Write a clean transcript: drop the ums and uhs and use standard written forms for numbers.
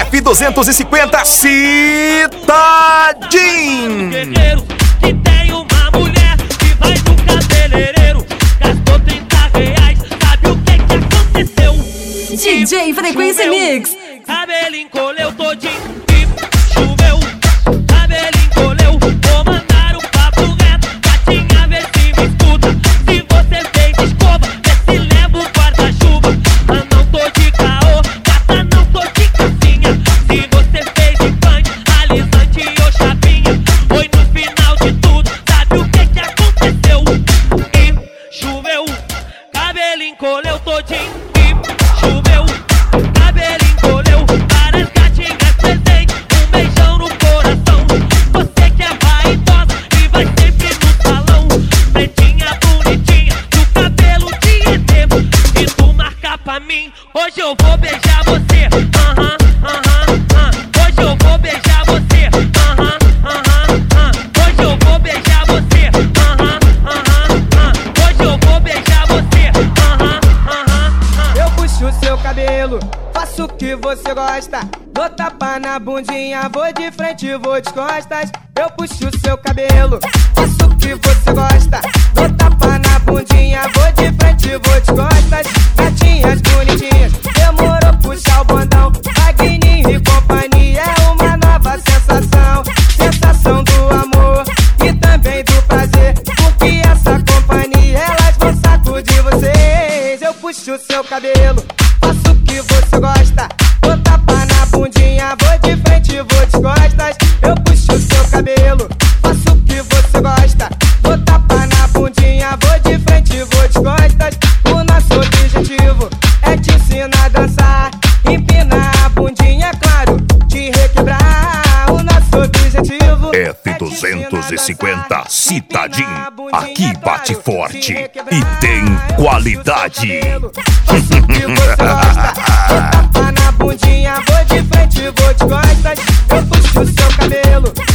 F250 Citadin. Guerreiro que tem uma mulher que vai no cabeleireiro, gastou R$30, sabe o que aconteceu? DJ Frequência Mix. Cabelo encolheu todinho e choveu. Cabelo encolheu, vou mandar um papo reto. Gatinha, vê se me escuta. Se você fez escova, vê se leva o guarda-chuva. Ah, não tô de caô, gata, não tô de cassinha. Se você fez de punch, alisante ou chapinha, foi no final de tudo, sabe o que aconteceu? E choveu. Cabelo encolheu todinho e choveu. Cabelo encolheu, várias gatinhas presentes, um beijão no coração. Você que é vaidosa e vai sempre no salão, pretinha, bonitinha, do cabelo de ET. E tu marca pra mim, hoje eu vou beijar você. Hoje eu vou beijar você. Hoje eu vou beijar você. Hoje eu vou beijar você. Eu puxo seu cabelo, faço o que você gosta. Dou tapa na bundinha, vou de frente, vou de costas. Eu puxo seu cabelo, faço o que você gosta. Dou tapa na bundinha, vou de frente, vou de costas. Gatinhas bonitinhas, demorou puxar o bondão. Magninho e companhia é uma nova sensação. Sensação do amor e também do prazer, porque essa companhia elas vão sacudir vocês. Eu puxo seu cabelo, faço o que você gosta. Vou tapar na bundinha, vou de frente, vou de costas. Eu puxo seu cabelo, faço o que você gosta. Vou tapar na bundinha, vou de frente, vou de costas. O nosso objetivo é te ensinar a dançar. Empinar a bundinha, claro, te requebrar. O nosso objetivo F250 Citadin. Aqui bate forte e tem qualidade. Faço o que você gosta. Vou tapar na bundinha, vou de frente, vou de costas. Eu puxo seu cabelo,